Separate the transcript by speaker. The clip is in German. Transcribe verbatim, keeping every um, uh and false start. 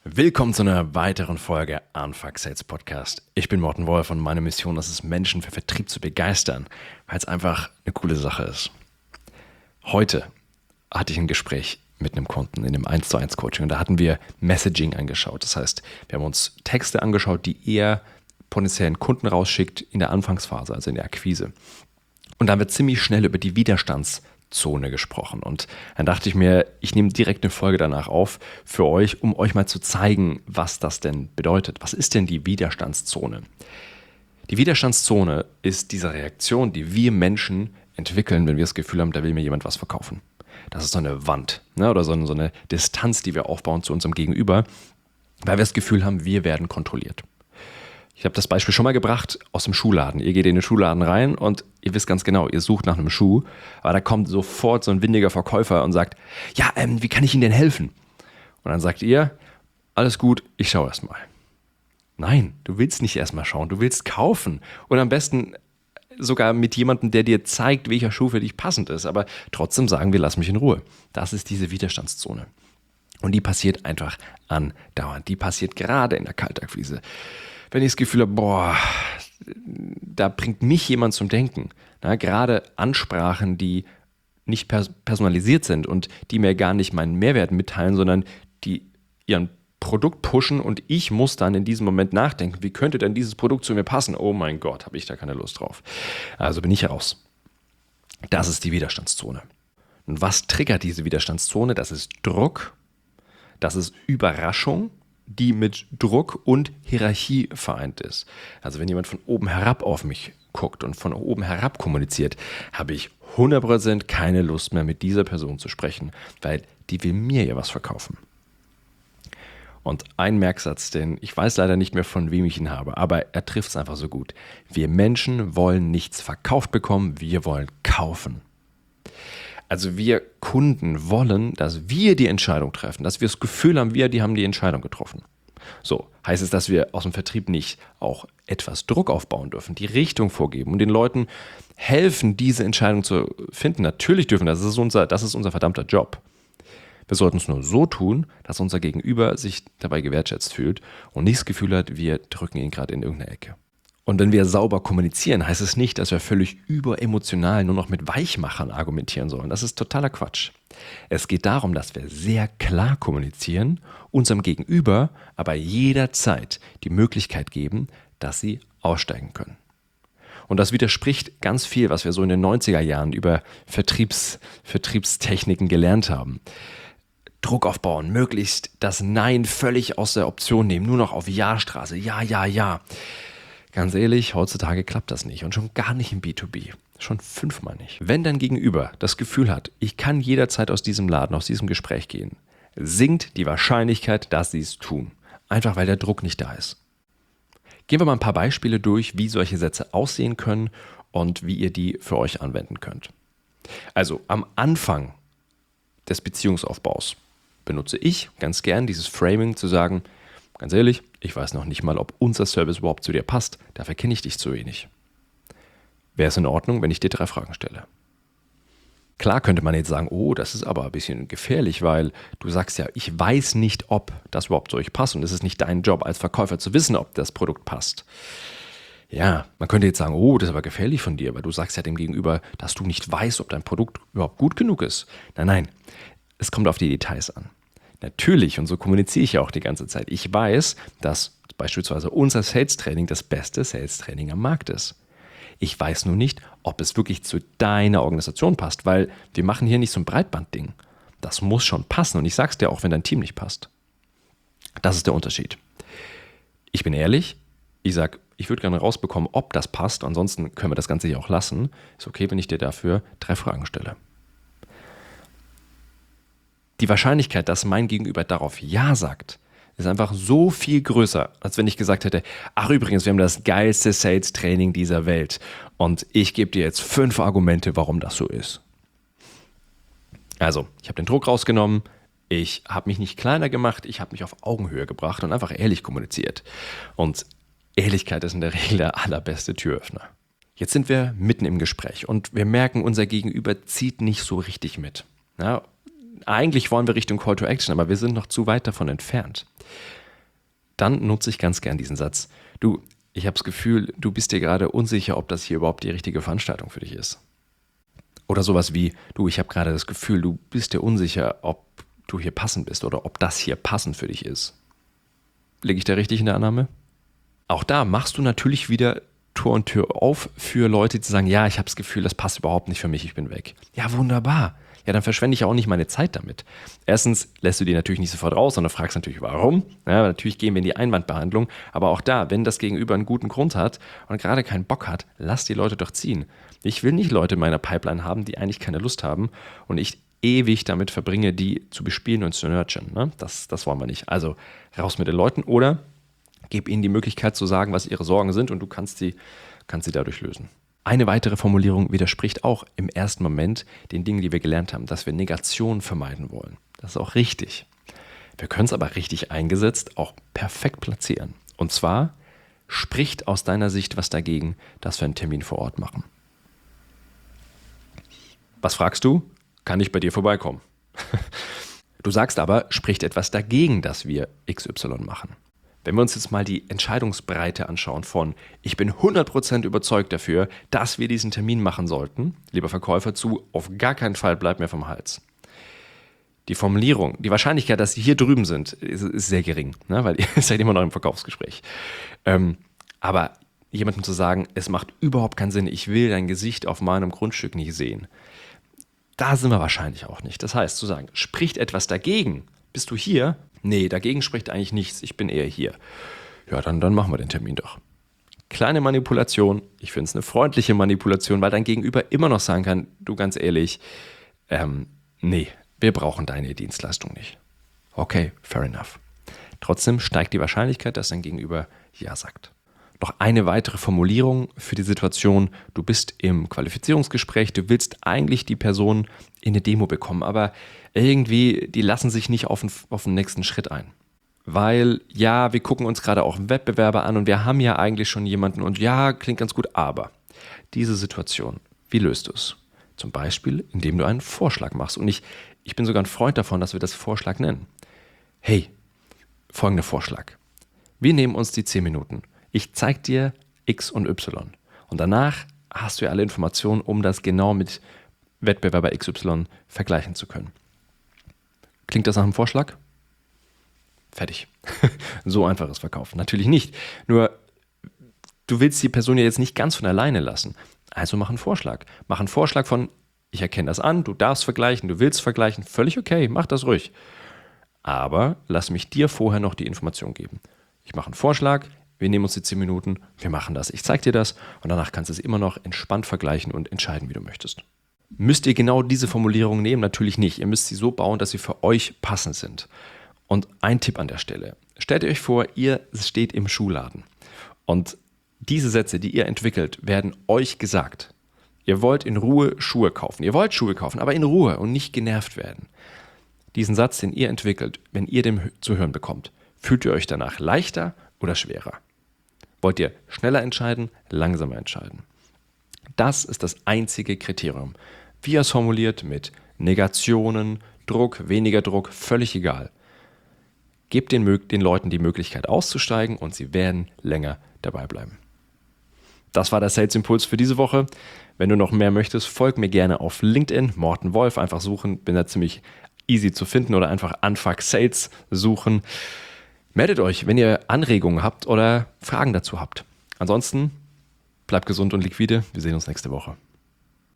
Speaker 1: Willkommen zu einer weiteren Folge Unfuck Sales Podcast. Ich bin Morten Wolf und meine Mission ist es, Menschen für Vertrieb zu begeistern, weil es einfach eine coole Sache ist. Heute hatte ich ein Gespräch mit einem Kunden in einem eins zu eins Coaching und da hatten wir Messaging angeschaut. Das heißt, wir haben uns Texte angeschaut, die er potenziellen Kunden rausschickt in der Anfangsphase, also in der Akquise. Und da haben wir ziemlich schnell über die Widerstandszone gesprochen. Und dann dachte ich mir, ich nehme direkt eine Folge danach auf für euch, um euch mal zu zeigen, was das denn bedeutet. Was ist denn die Widerstandszone? Die Widerstandszone ist diese Reaktion, die wir Menschen entwickeln, wenn wir das Gefühl haben, da will mir jemand was verkaufen. Das ist so eine Wand, ne, oder so eine, so eine Distanz, die wir aufbauen zu unserem Gegenüber, weil wir das Gefühl haben, wir werden kontrolliert. Ich habe das Beispiel schon mal gebracht aus dem Schuhladen. Ihr geht in den Schuhladen rein und ihr wisst ganz genau, ihr sucht nach einem Schuh, aber da kommt sofort so ein windiger Verkäufer und sagt, ja, ähm, wie kann ich Ihnen denn helfen? Und dann sagt ihr, alles gut, ich schaue erst mal. Nein, du willst nicht erst mal schauen, du willst kaufen. Und am besten sogar mit jemandem, der dir zeigt, welcher Schuh für dich passend ist. Aber trotzdem sagen wir, lass mich in Ruhe. Das ist diese Widerstandszone. Und die passiert einfach andauernd. Die passiert gerade in der Kaltakquise. Wenn ich das Gefühl habe, boah, da bringt mich jemand zum Denken. Na, gerade Ansprachen, die nicht pers- personalisiert sind und die mir gar nicht meinen Mehrwert mitteilen, sondern die ihren Produkt pushen und ich muss dann in diesem Moment nachdenken, wie könnte denn dieses Produkt zu mir passen? Oh mein Gott, habe ich da keine Lust drauf. Also bin ich raus. Das ist die Widerstandszone. Und was triggert diese Widerstandszone? Das ist Druck, das ist Überraschung, die mit Druck und Hierarchie vereint ist. Also wenn jemand von oben herab auf mich guckt und von oben herab kommuniziert, habe ich hundert Prozent keine Lust mehr, mit dieser Person zu sprechen, weil die will mir ja was verkaufen. Und ein Merksatz, den ich weiß leider nicht mehr, von wem ich ihn habe, aber er trifft es einfach so gut. Wir Menschen wollen nichts verkauft bekommen, wir wollen kaufen. Also wir Kunden wollen, dass wir die Entscheidung treffen, dass wir das Gefühl haben, wir die haben die Entscheidung getroffen. So, heißt es, dass wir aus dem Vertrieb nicht auch etwas Druck aufbauen dürfen, die Richtung vorgeben und den Leuten helfen, diese Entscheidung zu finden? Natürlich dürfen, das ist unser, das ist unser verdammter Job. Wir sollten es nur so tun, dass unser Gegenüber sich dabei gewertschätzt fühlt und nicht das Gefühl hat, wir drücken ihn gerade in irgendeine Ecke. Und wenn wir sauber kommunizieren, heißt es nicht, dass wir völlig überemotional nur noch mit Weichmachern argumentieren sollen. Das ist totaler Quatsch. Es geht darum, dass wir sehr klar kommunizieren, unserem Gegenüber aber jederzeit die Möglichkeit geben, dass sie aussteigen können. Und das widerspricht ganz viel, was wir so in den neunziger Jahren über Vertriebs, Vertriebstechniken gelernt haben. Druck aufbauen, möglichst das Nein völlig aus der Option nehmen, nur noch auf Ja-Straße, ja, ja, ja. Ganz ehrlich, heutzutage klappt das nicht und schon gar nicht im B zwei B. Schon fünfmal nicht. Wenn dein Gegenüber das Gefühl hat, ich kann jederzeit aus diesem Laden, aus diesem Gespräch gehen, sinkt die Wahrscheinlichkeit, dass sie es tun. Einfach weil der Druck nicht da ist. Gehen wir mal ein paar Beispiele durch, wie solche Sätze aussehen können und wie ihr die für euch anwenden könnt. Also am Anfang des Beziehungsaufbaus benutze ich ganz gern dieses Framing zu sagen, ganz ehrlich, ich weiß noch nicht mal, ob unser Service überhaupt zu dir passt. Dafür kenne ich dich zu wenig. Wäre es in Ordnung, wenn ich dir drei Fragen stelle? Klar könnte man jetzt sagen, oh, das ist aber ein bisschen gefährlich, weil du sagst ja, ich weiß nicht, ob das überhaupt zu euch passt und es ist nicht dein Job als Verkäufer zu wissen, ob das Produkt passt. Ja, man könnte jetzt sagen, oh, das ist aber gefährlich von dir, weil du sagst ja dem Gegenüber, dass du nicht weißt, ob dein Produkt überhaupt gut genug ist. Nein, nein, es kommt auf die Details an. Natürlich, und so kommuniziere ich ja auch die ganze Zeit. Ich weiß, dass beispielsweise unser Sales-Training das beste Sales-Training am Markt ist. Ich weiß nur nicht, ob es wirklich zu deiner Organisation passt, weil wir machen hier nicht so ein Breitbandding. Das muss schon passen und ich sag's dir auch, wenn dein Team nicht passt. Das ist der Unterschied. Ich bin ehrlich, ich sage, ich würde gerne rausbekommen, ob das passt, ansonsten können wir das Ganze hier auch lassen. Ist okay, wenn ich dir dafür drei Fragen stelle. Die Wahrscheinlichkeit, dass mein Gegenüber darauf Ja sagt, ist einfach so viel größer, als wenn ich gesagt hätte, ach übrigens, wir haben das geilste Sales-Training dieser Welt und ich gebe dir jetzt fünf Argumente, warum das so ist. Also, ich habe den Druck rausgenommen, ich habe mich nicht kleiner gemacht, ich habe mich auf Augenhöhe gebracht und einfach ehrlich kommuniziert. Und Ehrlichkeit ist in der Regel der allerbeste Türöffner. Jetzt sind wir mitten im Gespräch und wir merken, unser Gegenüber zieht nicht so richtig mit. Ja, eigentlich wollen wir Richtung Call to Action, aber wir sind noch zu weit davon entfernt. Dann nutze ich ganz gern diesen Satz. Du, ich habe das Gefühl, du bist dir gerade unsicher, ob das hier überhaupt die richtige Veranstaltung für dich ist. Oder sowas wie, du, ich habe gerade das Gefühl, du bist dir unsicher, ob du hier passend bist oder ob das hier passend für dich ist. Liege ich da richtig in der Annahme? Auch da machst du natürlich wieder Tor und Tür auf für Leute, die sagen, ja, ich habe das Gefühl, das passt überhaupt nicht für mich, ich bin weg. Ja, wunderbar. Ja, dann verschwende ich auch nicht meine Zeit damit. Erstens lässt du die natürlich nicht sofort raus, sondern fragst natürlich, warum. Ja, natürlich gehen wir in die Einwandbehandlung. Aber auch da, wenn das Gegenüber einen guten Grund hat und gerade keinen Bock hat, lass die Leute doch ziehen. Ich will nicht Leute in meiner Pipeline haben, die eigentlich keine Lust haben und ich ewig damit verbringe, die zu bespielen und zu nurturen. Ne? Das, das wollen wir nicht. Also raus mit den Leuten oder gib ihnen die Möglichkeit zu sagen, was ihre Sorgen sind und du kannst sie, kannst sie dadurch lösen. Eine weitere Formulierung widerspricht auch im ersten Moment den Dingen, die wir gelernt haben, dass wir Negation vermeiden wollen. Das ist auch richtig. Wir können es aber richtig eingesetzt auch perfekt platzieren. Und zwar spricht aus deiner Sicht was dagegen, dass wir einen Termin vor Ort machen. Was fragst du? Kann ich bei dir vorbeikommen? Du sagst aber, spricht etwas dagegen, dass wir X Y machen. Wenn wir uns jetzt mal die Entscheidungsbreite anschauen von ich bin hundert Prozent überzeugt dafür, dass wir diesen Termin machen sollten, lieber Verkäufer, zu auf gar keinen Fall bleib mir vom Hals. Die Formulierung, die Wahrscheinlichkeit, dass sie hier drüben sind, ist, ist sehr gering, ne? Weil ihr seid immer noch im Verkaufsgespräch. Ähm, aber jemandem zu sagen, es macht überhaupt keinen Sinn, ich will dein Gesicht auf meinem Grundstück nicht sehen, da sind wir wahrscheinlich auch nicht. Das heißt, zu sagen, spricht etwas dagegen, bist du hier? Nee, dagegen spricht eigentlich nichts, ich bin eher hier. Ja, dann, dann machen wir den Termin doch. Kleine Manipulation, ich finde es eine freundliche Manipulation, weil dein Gegenüber immer noch sagen kann, du ganz ehrlich, ähm, nee, wir brauchen deine Dienstleistung nicht. Okay, fair enough. Trotzdem steigt die Wahrscheinlichkeit, dass dein Gegenüber Ja sagt. Noch eine weitere Formulierung für die Situation, du bist im Qualifizierungsgespräch, du willst eigentlich die Person in eine Demo bekommen, aber irgendwie, die lassen sich nicht auf den, auf den nächsten Schritt ein. Weil, ja, wir gucken uns gerade auch Wettbewerber an und wir haben ja eigentlich schon jemanden und ja, klingt ganz gut, aber diese Situation, wie löst du es? Zum Beispiel, indem du einen Vorschlag machst. Und ich, ich bin sogar ein Freund davon, dass wir das Vorschlag nennen. Hey, folgender Vorschlag. Wir nehmen uns die zehn Minuten. Ich zeige dir X und Y. Und danach hast du ja alle Informationen, um das genau mit Wettbewerber X Y vergleichen zu können. Klingt das nach einem Vorschlag? Fertig. So einfaches Verkaufen. Natürlich nicht. Nur, du willst die Person ja jetzt nicht ganz von alleine lassen. Also mach einen Vorschlag. Mach einen Vorschlag von, ich erkenne das an, du darfst vergleichen, du willst vergleichen. Völlig okay, mach das ruhig. Aber lass mich dir vorher noch die Information geben. Ich mache einen Vorschlag, wir nehmen uns die zehn Minuten, wir machen das. Ich zeige dir das und danach kannst du es immer noch entspannt vergleichen und entscheiden, wie du möchtest. Müsst ihr genau diese Formulierung nehmen? Natürlich nicht. Ihr müsst sie so bauen, dass sie für euch passend sind. Und ein Tipp an der Stelle. Stellt euch vor, ihr steht im Schuhladen und diese Sätze, die ihr entwickelt, werden euch gesagt. Ihr wollt in Ruhe Schuhe kaufen. Ihr wollt Schuhe kaufen, aber in Ruhe und nicht genervt werden. Diesen Satz, den ihr entwickelt, wenn ihr den zu hören bekommt, fühlt ihr euch danach leichter oder schwerer? Wollt ihr schneller entscheiden, langsamer entscheiden? Das ist das einzige Kriterium. Wie ihr es formuliert mit Negationen, Druck, weniger Druck, völlig egal. Gebt den, den Leuten die Möglichkeit auszusteigen und sie werden länger dabei bleiben. Das war der Sales Impuls für diese Woche. Wenn du noch mehr möchtest, folg mir gerne auf LinkedIn, Morten Wolf, einfach suchen, bin da ziemlich easy zu finden oder einfach Anfuck Sales suchen. Meldet euch, wenn ihr Anregungen habt oder Fragen dazu habt. Ansonsten bleibt gesund und liquide. Wir sehen uns nächste Woche.